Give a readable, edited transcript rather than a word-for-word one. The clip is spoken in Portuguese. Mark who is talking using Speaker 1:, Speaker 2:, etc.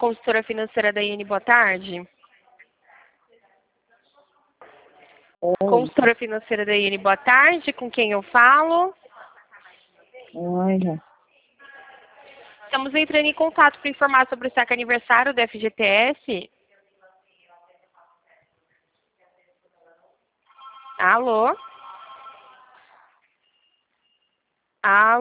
Speaker 1: Consultora financeira da IN, boa tarde.
Speaker 2: Oi.
Speaker 1: Consultora financeira da IN, boa tarde. Com quem eu falo?
Speaker 2: Olha,
Speaker 1: Estamos entrando em contato para informar sobre o saque aniversário do FGTS. Alô? Alô?